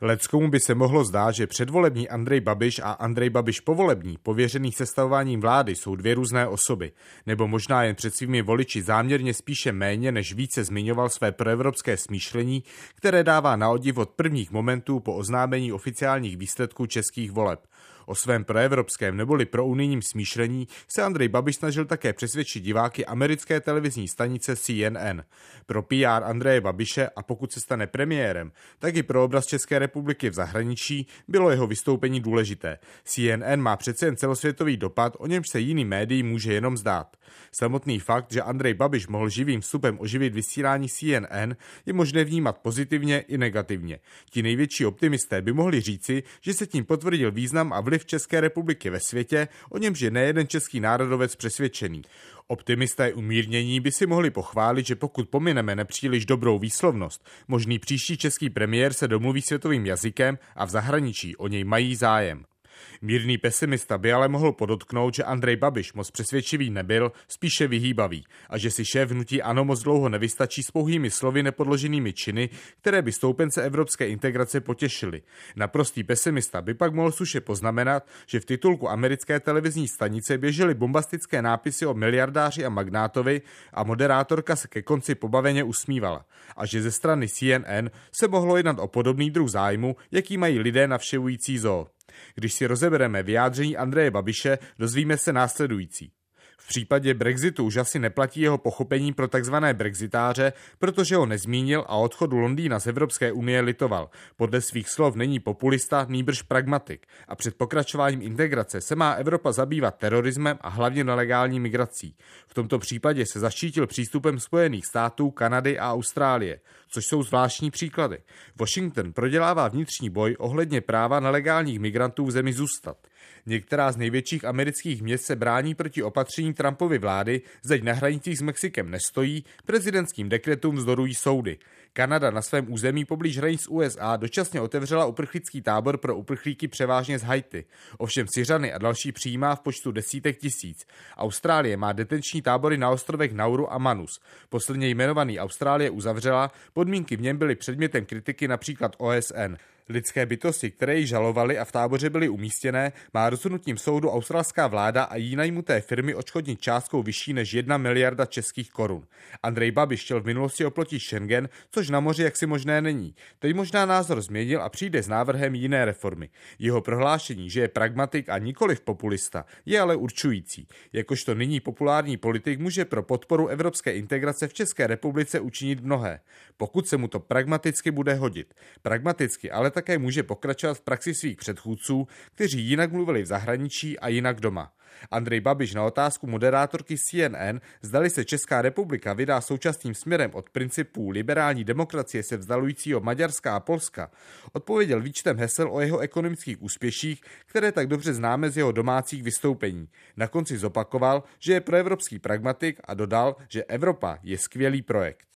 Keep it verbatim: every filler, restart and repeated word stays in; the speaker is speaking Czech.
Leckomu by se mohlo zdát, že předvolební Andrej Babiš a Andrej Babiš povolební, pověřený sestavováním vlády, jsou dvě různé osoby, nebo možná jen před svými voliči záměrně spíše méně než více zmiňoval své proevropské smýšlení, které dává na odiv od prvních momentů po oznámení oficiálních výsledků českých voleb. O svém proevropském neboli prounijním smýšlení se Andrej Babiš snažil také přesvědčit diváky americké televizní stanice C N N. Pro P R Andreje Babiše a pokud se stane premiérem, tak i pro obraz České republiky v zahraničí bylo jeho vystoupení důležité. C N N má přece jen celosvětový dopad, o němž se jiným médiím může jenom zdát. Samotný fakt, že Andrej Babiš mohl živým vstupem oživit vysílání C N N, je možné vnímat pozitivně i negativně. Ti největší optimisté by mohli říci, že se tím potvrdil význam a vliv České republiky ve světě, o němž je nejeden český národovec přesvědčený. Optimisté umírnění by si mohli pochválit, že pokud pomineme nepříliš dobrou výslovnost, možný příští český premiér se domluví světovým jazykem a v zahraničí o něj mají zájem. Mírný pesimista by ale mohl podotknout, že Andrej Babiš moc přesvědčivý nebyl, spíše vyhýbavý a že si šéf hnutí ANO moc dlouho nevystačí s pouhými slovy nepodloženými činy, které by stoupence evropské integrace potěšily. Naprostý pesimista by pak mohl suše poznamenat, že v titulku americké televizní stanice běžely bombastické nápisy o miliardáři a magnátovi a moderátorka se ke konci pobaveně usmívala a že ze strany C N N se mohlo jednat o podobný druh zájmu, jaký mají lidé navštěvující zoo. Když si rozebereme vyjádření Andreje Babiše, dozvíme se následující. V případě Brexitu už asi neplatí jeho pochopení pro takzvané brexitáře, protože ho nezmínil a odchodu Londýna z Evropské unie litoval. Podle svých slov není populista, nýbrž pragmatik a před pokračováním integrace se má Evropa zabývat terorismem a hlavně nelegální migrací. V tomto případě se zaštítil přístupem Spojených států, Kanady a Austrálie, což jsou zvláštní příklady. Washington prodělává vnitřní boj ohledně práva nelegálních migrantů v zemi zůstat. Některá z největších amerických měst se brání proti opatření Trumpovy vlády, zeď na hranicích s Mexikem nestojí, prezidentským dekretům vzdorují soudy. Kanada na svém území poblíž hranic U S A dočasně otevřela uprchlický tábor pro uprchlíky převážně z Haiti. Ovšem Syřany a další přijímá v počtu desítek tisíc. Austrálie má detenční tábory na ostrovech Nauru a Manus. Posledně jmenovaný Austrálie uzavřela, podmínky v něm byly předmětem kritiky například O S N. Lidské bytosti, které ji žalovaly a v táboře byly umístěné, má rozhodnutím soudu australská vláda a jí najmuté firmy odškodnit částkou vyšší než jedna miliarda českých korun. Andrej Babiš chtěl v minulosti oplotit Schengen, což na moři jaksi možné není. Teď možná názor změnil a přijde s návrhem jiné reformy. Jeho prohlášení, že je pragmatik a nikoliv populista, je ale určující. Jakožto nyní populární politik může pro podporu evropské integrace v České republice učinit mnohé, pokud se mu to pragmaticky bude hodit. Pragmaticky ale také může pokračovat v praxi svých předchůdců, kteří jinak mluvili v zahraničí a jinak doma. Andrej Babiš na otázku moderátorky C N N, zdali se Česká republika vydá současným směrem od principů liberální demokracie se vzdalujícího Maďarska a Polska, odpověděl výčtem hesel o jeho ekonomických úspěších, které tak dobře známe z jeho domácích vystoupení. Na konci zopakoval, že je proevropský pragmatik a dodal, že Evropa je skvělý projekt.